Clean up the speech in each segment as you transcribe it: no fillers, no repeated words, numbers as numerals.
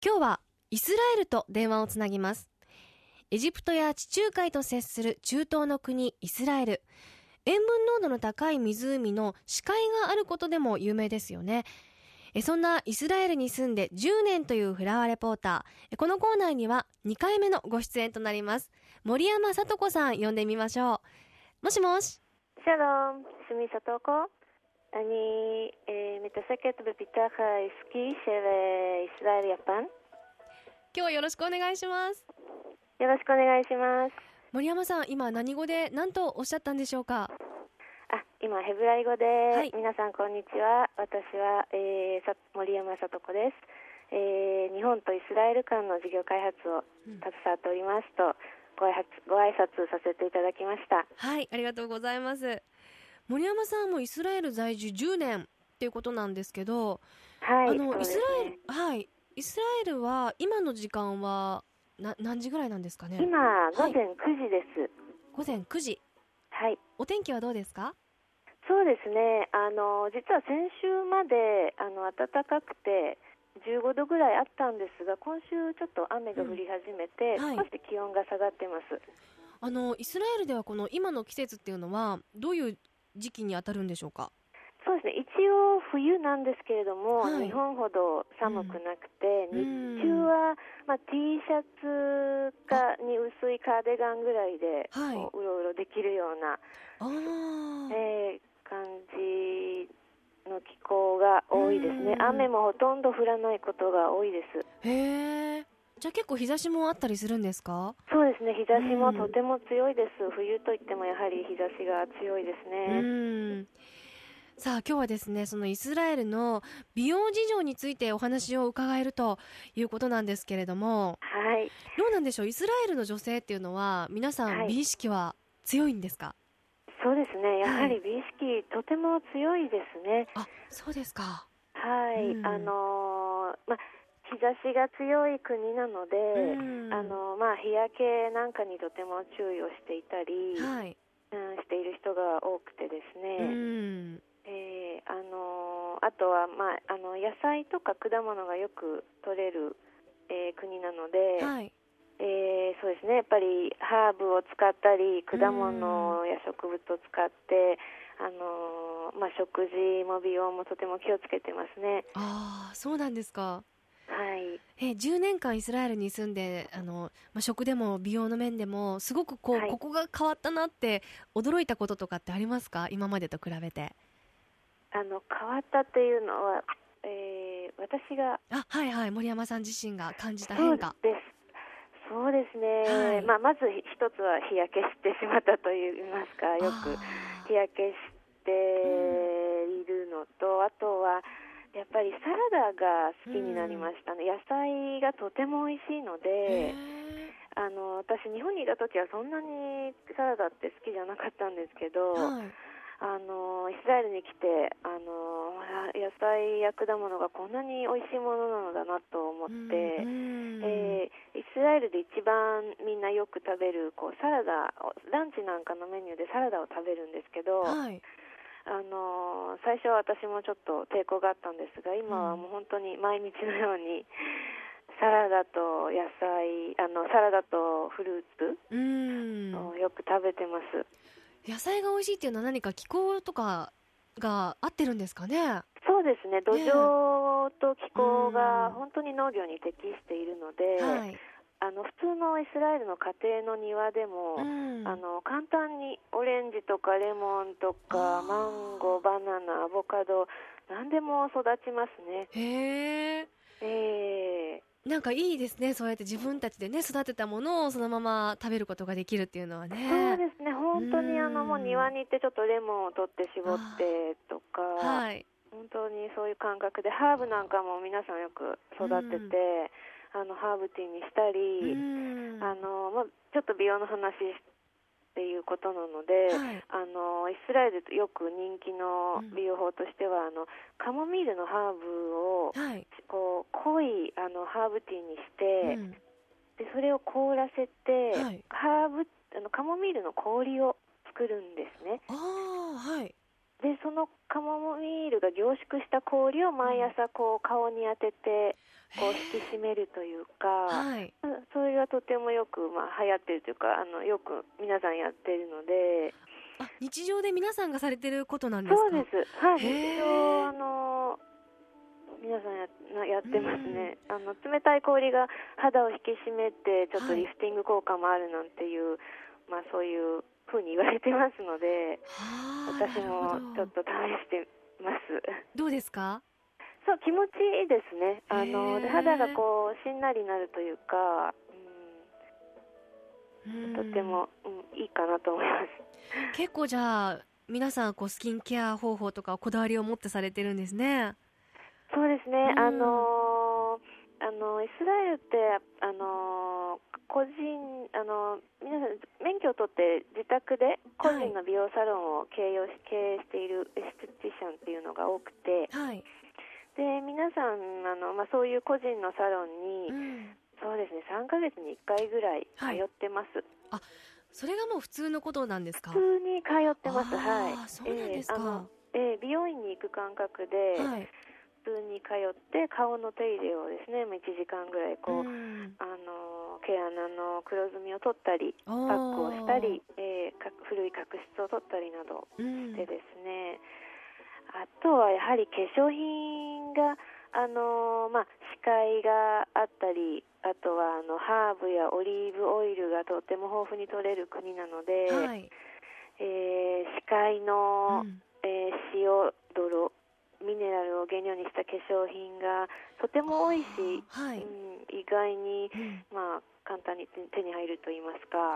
今日はイスラエルと電話をつなぎます。エジプトや地中海と接する中東の国イスラエル。塩分濃度の高い湖の死海があることでも有名ですよね。そんなイスラエルに住んで10年というフラワーレポーター。このコーナーには2回目のご出演となります。森山聡子さん呼んでみましょう。もしもし。 שלום, שמי סטוקו. אני מתעסקת בפיתוח העסקי של ישראל יפן. 今日はよろしくお願いします。 よろしくお願いします。 森山さん、今何語で何とおっしゃったんでしょうか？ 今ヘブライ語で、 はい、 皆さんこんにちは。私は、森山聡子です。日本とイスラエル間の事業開発を携わっておりますと、ご挨拶させていただきました。 はい、ありがとうございます。森山さんもイスラエル在住10年っていうことなんですけど、 はい、 イスラエルは今の時間は何時ぐらいなんですかね？ 今午前9時です。 午前9時。 はい。 お天気はどうですか？ そうですね。実は先週まで暖かくて15度ぐらいあったんですが、今週ちょっと雨が降り始めて、 はい、 少し気温が下がってます。 イスラエルではこの今の季節っていうのはどういう時期に当たるんでしょうか？ そうですね。一応冬なんですけれども、 はい、 日本ほど寒くなくて、日中は、T シャツに薄いカーディガンぐらいで、 はい、 うろうろできるような感じの気候が多いですね。雨もほとんど降らないことが多いです。 へー。じゃあ結構日差しもあったりするんですか？ そうですね。日差しもとても強いです。冬といってもやはり日差しが強いですね。 さあ今日はですね、そのイスラエルの美容事情についてお話を伺えるということなんですけれども、 はい、 どうなんでしょう、イスラエルの女性っていうのは皆さん美意識は強いんですか？ そうですね。やはり美意識、とても強いですね。 あ、そうですか。 はい。日差しが強い国なので、日焼けなんかにとても注意をしていたり、している人が多くてですね。あとは、野菜とか果物がよく取れる、国なので、そうですね。やっぱりハーブを使ったり、果物や植物を使って、食事も美容もとても気をつけてますね。 ああ、そうなんですか。 はい。 10年間イスラエルに住んで、食でも美容の面でもすごくここが変わったなって驚いたこととかってありますか？今までと比べて。 変わったっていうのは、私が森山さん自身が感じた変化。 そうですね。まず一つは日焼けしてしまったといいますか、よく日焼けしているのと、あとはやっぱりサラダが好きになりましたね。野菜がとても美味しいので、私日本にいた時はそんなにサラダって好きじゃなかったんですけど、イスラエルに来て野菜や果物がこんなに美味しいものなのだなと思って、イスラエルで一番みんなよく食べるサラダ、ランチなんかのメニューでサラダを食べるんですけど、最初は私もちょっと抵抗があったんですが、今はもう本当に毎日のようにサラダと野菜、サラダとフルーツをよく食べてます。 野菜が美味しいっていうのは何か気候とかが合ってるんですかね？ そうですね。土壌と気候が本当に農業に適しているので、普通のイスラエルの家庭の庭でも、簡単にオレンジとかレモンとかマンゴー、バナナ、アボカド、何でも育ちますね。 へー。なんかいいですね。そうやって自分たちでね育てたものをそのまま食べることができるっていうのはね。 そうですね。本当にもう庭に行ってちょっとレモンを取って絞ってとか、本当にそういう感覚で、ハーブなんかも皆さんよく育てて、ハーブティーにしたり、ちょっと美容の話っていうことなので、イスラエルでよく人気の美容法としては、カモミールのハーブを、濃いハーブティーにして、でそれを凍らせて、カモミールの氷を作るんですね。 でそのカモミールが凝縮した氷を毎朝こう顔に当ててこう引き締めるというか、 はい、 それがとてもよく、流行ってるというかよく皆さんやってるので。 日常で皆さんがされてることなんですか？ そうです、はい、日常皆さんやってますね。冷たい氷が肌を引き締めてちょっとリフティング効果もあるなんていう、そういう風に言われてますので、私もちょっと試してます。 どうですか？ そう、気持ちいいですね。で肌がこうしんなりなるというか、とても、いいかなと思います。 結構じゃあ皆さんスキンケア方法とかこだわりを持ってされてるんですね。 そうですね、イスラエルって個人皆さん免許を取って自宅で個人の美容サロンを経営しているエステティシャンっていうのが多くて、 はい、 で皆さんそういう個人のサロンに、そうですね、3ヶ月に1回ぐらい通ってます、 はい、それがもう普通のことなんですか？ 普通に通ってます。はい、 そうなんですか。 美容院に行く感覚で、はい、普通に通って顔の手入れをですね1時間ぐらい毛穴の黒ずみを取ったりパックをしたり、古い角質を取ったりなどしてですね、あとはやはり化粧品が視界があったり、あとはハーブやオリーブオイルがとても豊富に取れる国なので、はい、視界の、塩泥ミネラルを原料にした化粧品がとても多いし、はい、意外に、簡単に手に入るといいますか、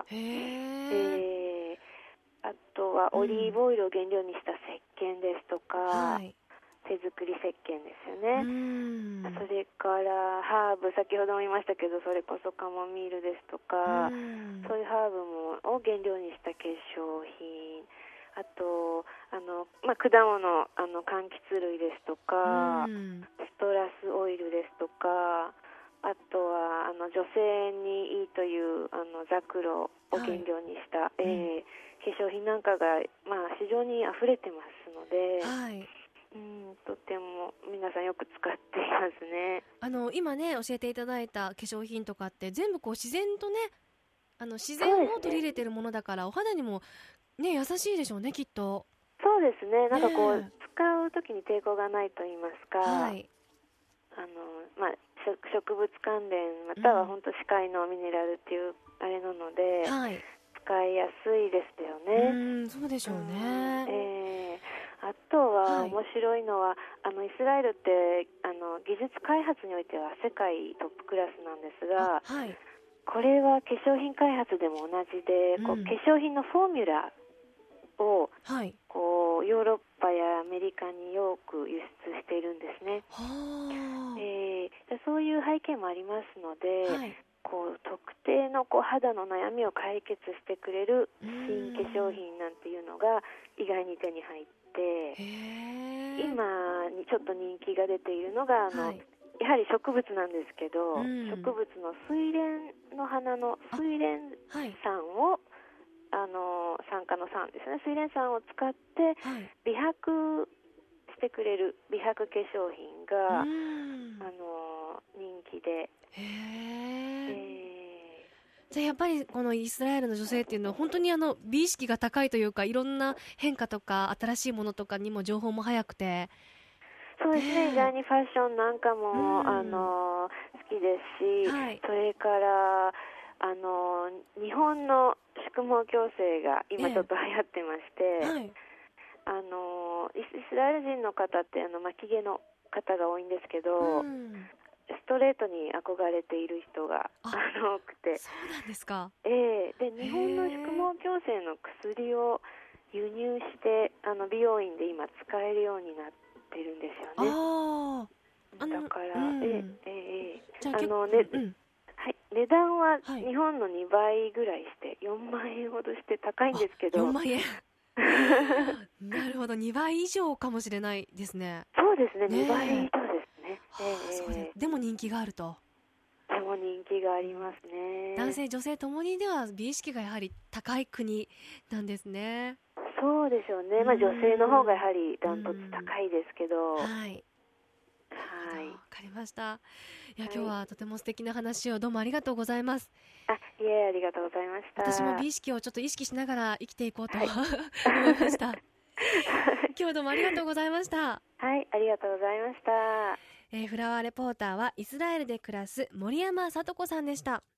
あとはオリーブオイルを原料にした石鹸ですとか、はい、手作り石鹸ですよね。それからハーブ、先ほども言いましたけど、それこそカモミールですとか、そういうハーブを原料にした化粧品、あと果物柑橘類ですとか、ストラスオイルですとか、あとは女性にいいというザクロを原料にした、化粧品なんかが、非常に溢れてますので、はい、とても皆さんよく使っていますね。 今ね教えていただいた化粧品とかって全部自然とね自然を取り入れてるものだから、お肌にもね優しいでしょうね、きっと。 そうですね、なんか使う時に抵抗がないと言いますか、はい、植物関連または本当視界のミネラルっていうあれなので、はい、使いやすいですよね。 そうでしょうね。 あとは面白いのは、イスラエルって技術開発においては世界トップクラスなんですが、はい、これは化粧品開発でも同じで、化粧品のフォーミュラを、はい、ヨーロッパやアメリカによく輸出しているんですね。そういう背景もありますので、はい、特定の肌の悩みを解決してくれる新化粧品なんていうのが意外に手に入って、今にちょっと人気が出ているのがはい、やはり植物なんですけど、植物の睡蓮の花の睡蓮酸を、酸化の酸ですね、睡蓮酸を使って美白してくれる美白化粧品が人気で、 じゃあやっぱりこのイスラエルの女性っていうのは本当に美意識が高いというか、いろんな変化とか新しいものとかにも情報も早くて、 そうですね、意外にファッションなんかも、好きですし、はい、それから日本の宿毛矯正が今ちょっと流行ってまして、はい、イスラエル人の方って巻き毛の方が多いんですけど、ストレートに憧れている人が多くて、 そうなんですか。 で日本の宿毛矯正の薬を輸入して美容院で今使えるようになってるんですよね。だから、はい、値段は日本の2倍ぐらいして4万円ほどして高いんですけど。 4万円なるほど、2倍以上かもしれないですね。 そうですね、2倍以上ですね。でも人気があると。 でも人気がありますね。 男性女性ともにでは美意識がやはり高い国なんですね。 そそうでしょうね、女性の方がやはりダントツ高いですけど、 はい、わかりました。いや、今日はとても素敵な話をどうもありがとうございます。 いえ、ありがとうございました。 私も美意識をちょっと意識しながら生きていこうと、思いました。今日はどうもありがとうございました。 はい、ありがとうございました。 フラワーレポーターはイスラエルで暮らす森山聡子さんでした。